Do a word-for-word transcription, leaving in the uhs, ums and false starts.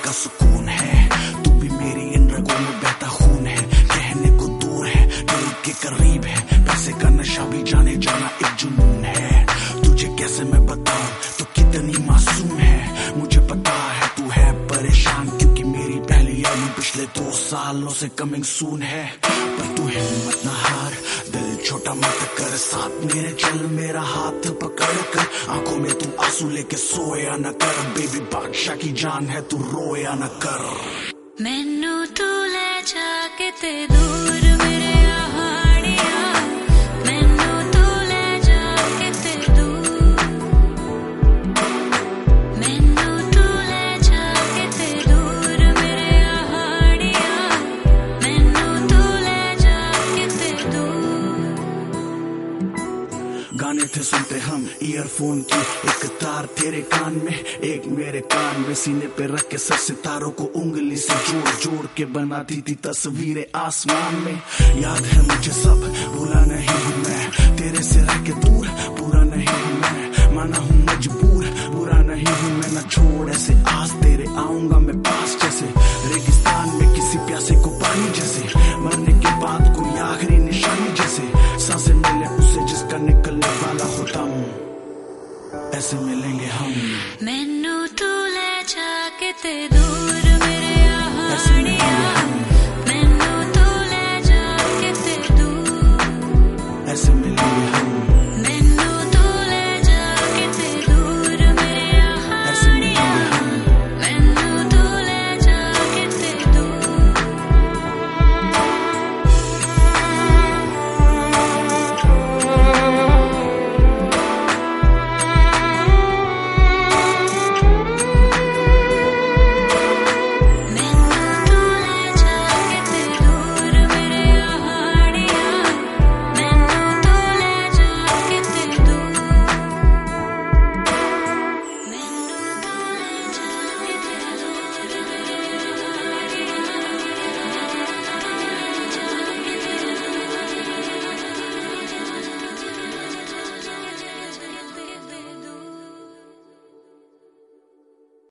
का सुकून है। तू भी मेरी इन रगों में बहता खून है। कहने को दूर है, दिल के करीब है। पैसे का नशा भी जाने जाना एक जुनून है। तुझे कैसे मैं बताऊं तो कितनी मासूम है। मुझे पता है तू है परेशान, क्योंकि मेरी पहली यारी पिछले दो सालों से कमिंग सून है। पर तू हिम्मत न हार, दिल छोटा मत कर, साथ मेरे चल, मेरा हाथ पकड़ कर। आंखों में तू आंसू लेके सोया न कर। बेबी बादशाह की जान है, तू रोया न कर। मैनू तू ले जाके ते दूर मेरे हाड़िया, मैनू तू ले जाके ते दूर, मैनू तू ले जाके ते दूर मेरे हाड़िया, मैनू तू ले जाके ते दूर। गाने थे सुनते हम ईयरफोन की, एक तार तेरे कान में एक मेरे कान में। सीने पे रख के सर सितारों को उंगली से जोड़ जोड़ के बनाती थी तस्वीरें आसमान में। याद है मुझे सब, भूला नहीं हूँ मैं। तेरे से रह के दूर पूरा नहीं हूँ मैं। माना हूँ मजबूर, बुरा नहीं हूँ मैं। न छोड़ ऐसे आस, तेरे आऊंगा मैं पास जैसे रेगिस्तान में किसी प्यासे को पानी जैसे। मरने के बाद कोई आखिरी निशानी जैसे। सांसें मिले उसे जिसका निकलने वाला होता हूँ, ऐसे मिलेंगे हम। मैनू तू ले जाके ते दूर मेरे हाड़िया,